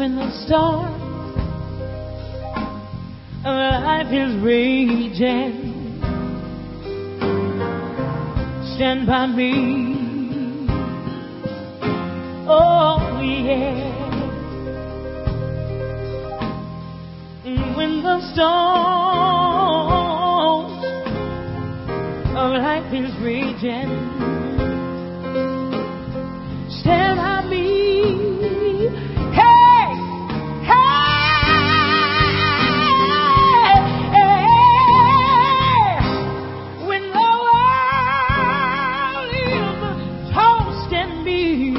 when the storm of life is raging, stand by me. Oh yeah. When the storm of life is raging, stand by me. Hey, hey, hey. When the world is tossing me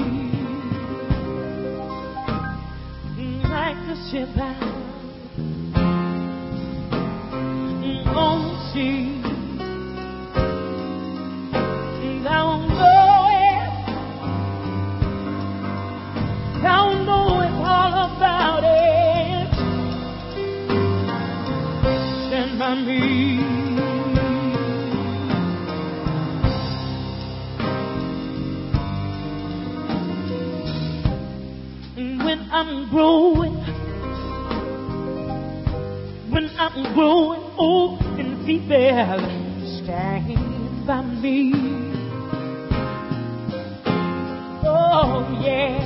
like a ship out on the sea, don't know it all about it. Stand by me. When I'm growing old and feeble, stand by me. Oh yeah.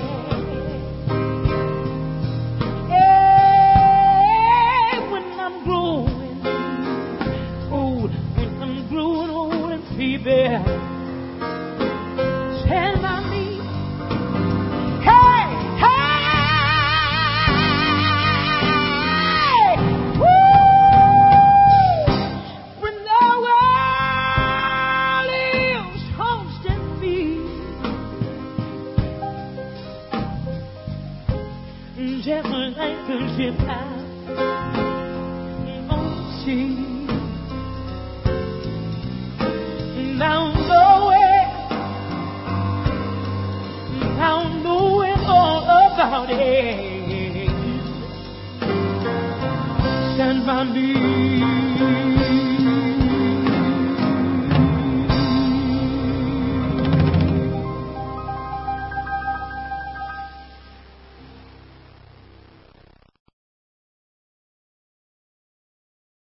Stand by me. Hey, hey, woo! When the world is hosting me, just like a ship out on the sea.